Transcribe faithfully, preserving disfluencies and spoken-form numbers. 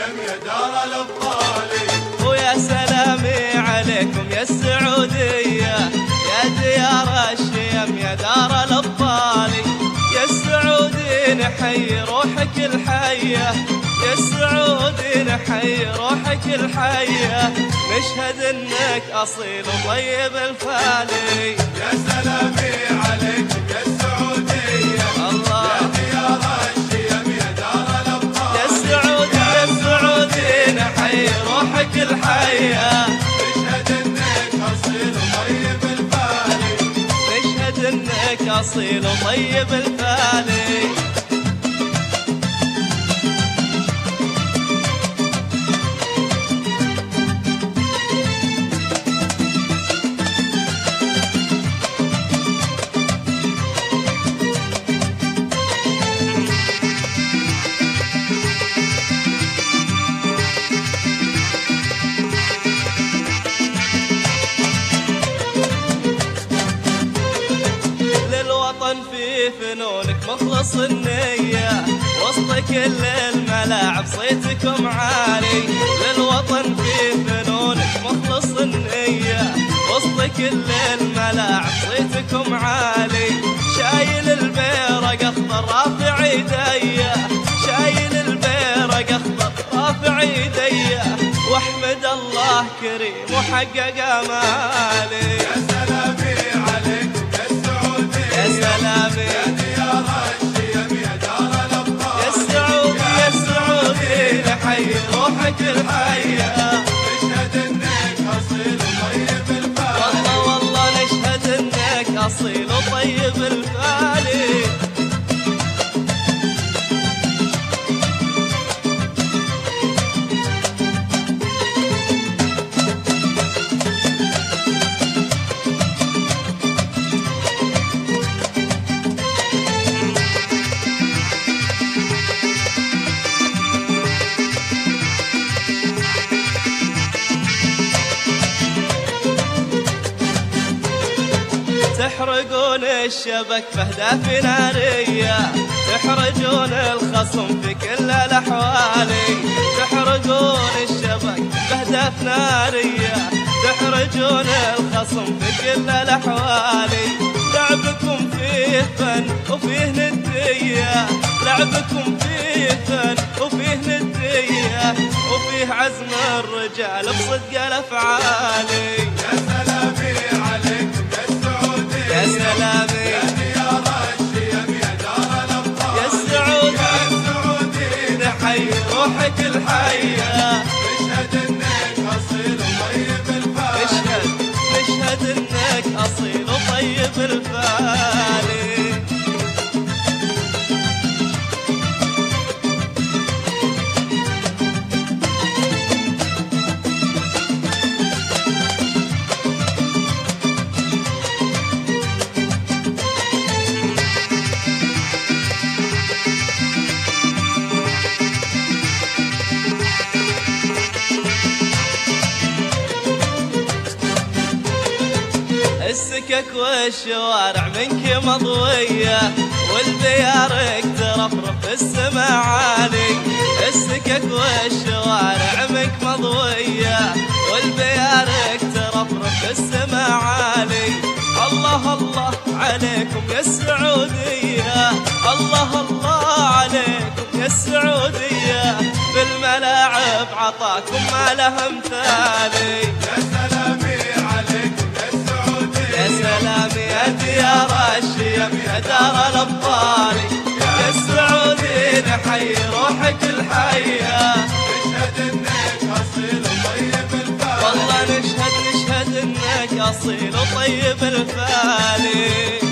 الشيم يا دار الأبطال. ويا سلامي عليكم يا السعودية يا ديار الشيم يا دار الأبطال. يا السعودي نحيي روحك الحية، يا السعودي نحيي روحك الحية، نشهد انك اصيل وطيب الفالي. يا سلامي عليكم يا السعودية الله يا ديار الشيم يا دار الأبطال. يا السعودي يا السعودي نحيي روحك الحية، نشهد انك اصيل وطيب الفالي. نشهد انك اصيل وطيب الفالي. في فنونك مخلص النية، وسط كل الملاعب صيتكم عالي. للوطن في فنونك مخلص النية، وسط كل الملاعب صيتكم عالي. شايل البيرق اخضر رافع ايديا، شايل البيرق اخضر رافع ايديا، واحمد الله كريم وحقق امالي. يا سلامي عليكم يا السعودية يا سلامي يا ديار الشيم يا دار الأبطال. يا السعودي يا السعودي نحيي روحك الحية، نشهد انك اصيل وطيب الفالي. والله والله نشهد انك اصيل وطيب الفالي. تحرقون الشبك بأهداف نارية، تحرجون الخصم في كل الأحوال. تحرقون الشبك بأهداف نارية، تحرجون الخصم في كل الأحوال. لعبكم فيه فن وفيه ندية، لعبكم فيه فن وفيه ندية، وفيه عزم الرجال بصدق الأفعال. يا سلامي عليكم يا السعودية يا سلامي يا ديار الشيم يا دار الأبطال. يا السعودي يا السعودي نحيي روحك الحية، نشهد انك اصيل وطيب الفالي. نشهد نشهد انك اصيل وطيب الفالي. السكك والشوارع منك مضوية، والبيارك ترفرف في السما عالي. السكك والشوارع منك مضوية، والبيارك ترفرف في السما عالي. الله الله عليكم يا السعودية، الله الله عليكم يا السعودية، بالملاعب عطاكم ما له مثالي. يا سلامي عليكم يا السعودية يا سلامي يا ديار الشيم يا دار الأبطال. يا السعودي نحيي روحك الحية، نشهد انك اصيل وطيب الفالي. والله نشهد نشهد انك اصيل وطيب الفالي.